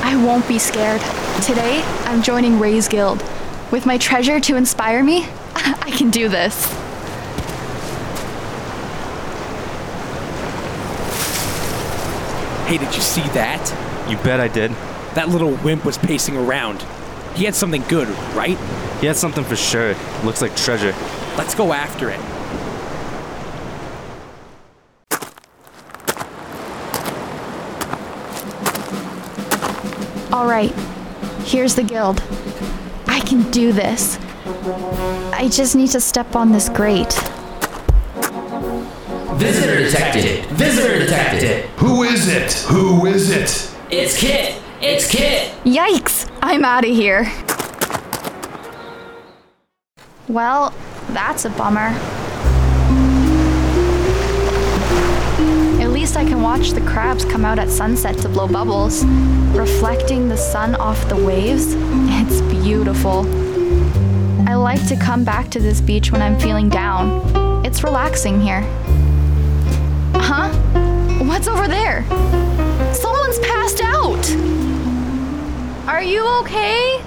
I won't be scared. Today, I'm joining Ray's Guild. With my treasure to inspire me, I can do this. Hey, did you see that? You bet I did. That little wimp was pacing around. He had something good, right? He had something for sure. Looks like treasure. Let's go after it. All right, here's the guild. I can do this. I just need to step on this grate. Visitor detected! Visitor detected! Who is it? Who is it? It's Kit! It's Kit! Yikes! I'm out of here. Well, that's a bummer. At least I can watch the crabs come out at sunset to blow bubbles, reflecting the sun off the waves. It's beautiful. I like to come back to this beach when I'm feeling down. It's relaxing here. Huh? What's over there? Someone's passed out! Are you okay?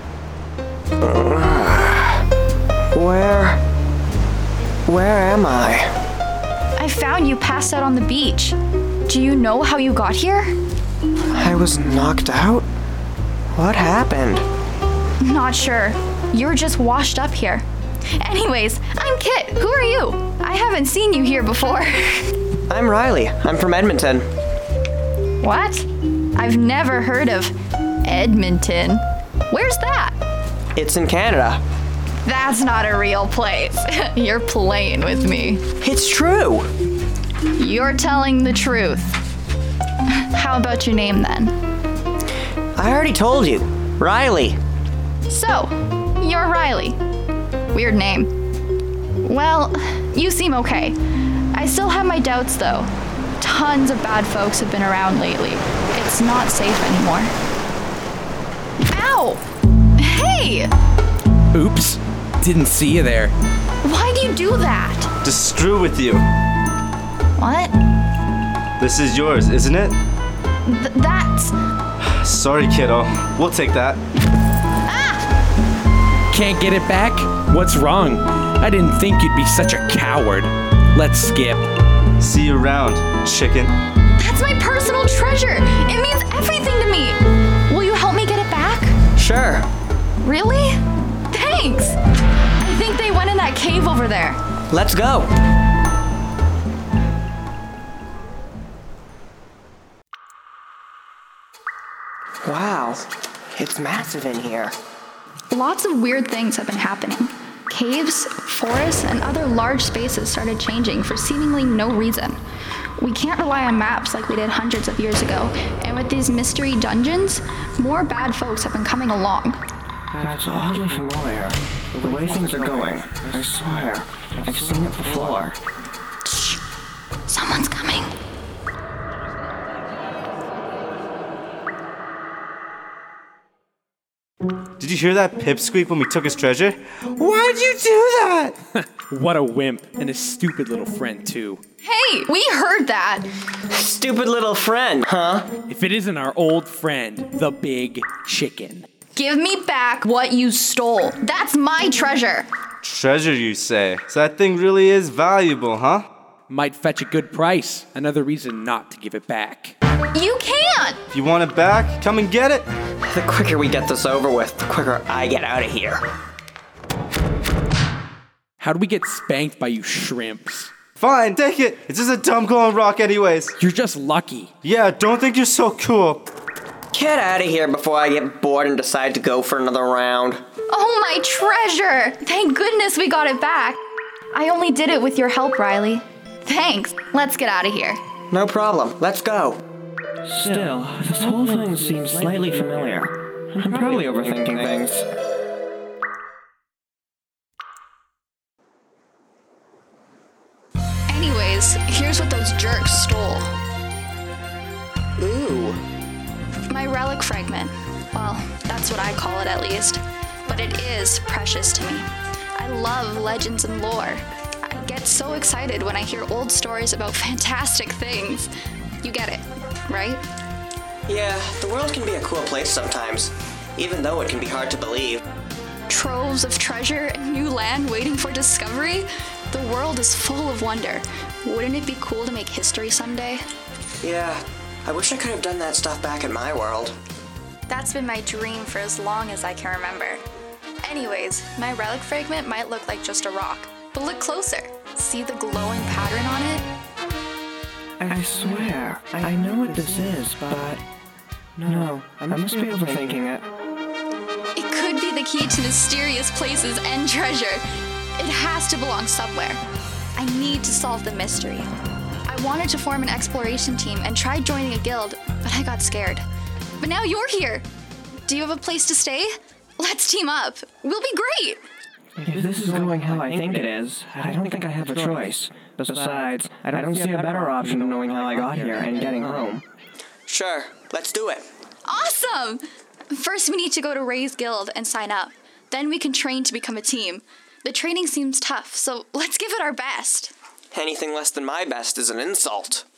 Where am I? I found you passed out on the beach. Do you know how you got here? I was knocked out? What happened? Not sure. You were just washed up here. Anyways, I'm Kit. Who are you? I haven't seen you here before. I'm Riley. I'm from Edmonton. What? I've never heard of Edmonton. Where's that? It's in Canada. That's not a real place. You're playing with me. It's true. You're telling the truth. How about your name then? I already told you. Riley. So, you're Riley. Weird name. Well, you seem okay. I still have my doubts though. Tons of bad folks have been around lately. It's not safe anymore. Ow! Hey! Oops. Didn't see you there. Why do you do that? To screw with you. What? This is yours, isn't it? That's... Sorry, kiddo. We'll take that. Can't get it back? What's wrong? I didn't think you'd be such a coward. Let's skip. See you around, chicken. That's my personal treasure. It means everything to me. Will you help me get it back? Sure. Really? Thanks. I think they went in that cave over there. Let's go. Wow. It's massive in here. Lots of weird things have been happening. Caves, forests, and other large spaces started changing for seemingly no reason. We can't rely on maps like we did hundreds of years ago, and with these mystery dungeons, more bad folks have been coming along. That's oddly familiar. The way things are going. I swear. I've seen it before. Shh! Someone's coming. Did you hear that pipsqueak when we took his treasure? Why'd you do that? What a wimp, and his stupid little friend too. Hey, we heard that. Stupid little friend, huh? If it isn't our old friend, the big chicken. Give me back what you stole. That's my treasure. Treasure, you say? So that thing really is valuable, huh? Might fetch a good price. Another reason not to give it back. You can't. If you want it back, come and get it. The quicker we get this over with, the quicker I get out of here. How'd we get spanked by you shrimps? Fine, take it. It's just a dumb glowing rock anyways. You're just lucky. Yeah, don't think you're so cool. Get out of here before I get bored and decide to go for another round. Oh, my treasure. Thank goodness we got it back. I only did it with your help, Riley. Thanks. Let's get out of here. No problem. Let's go. Still, this whole thing seems slightly familiar. I'm probably overthinking things. Anyways, here's what those jerks stole. Ooh. My relic fragment. Well, that's what I call it at least. But it is precious to me. I love legends and lore. I get so excited when I hear old stories about fantastic things. You get it, right? Yeah, the world can be a cool place sometimes, even though it can be hard to believe. Troves of treasure and new land waiting for discovery? The world is full of wonder. Wouldn't it be cool to make history someday? Yeah, I wish I could have done that stuff back in my world. That's been my dream for as long as I can remember. Anyways, my relic fragment might look like just a rock, but look closer. See the glowing pattern on it? I swear, I know what this is, but... No, I must be overthinking it. It could be the key to mysterious places and treasure. It has to belong somewhere. I need to solve the mystery. I wanted to form an exploration team and tried joining a guild, but I got scared. But now you're here! Do you have a place to stay? Let's team up. We'll be great! If this is going how I think it is, I don't think I have a choice. Besides, I don't see a better option than knowing how I got here and getting home. Sure, let's do it. Awesome! First we need to go to Ray's guild and sign up. Then we can train to become a team. The training seems tough, so let's give it our best. Anything less than my best is an insult.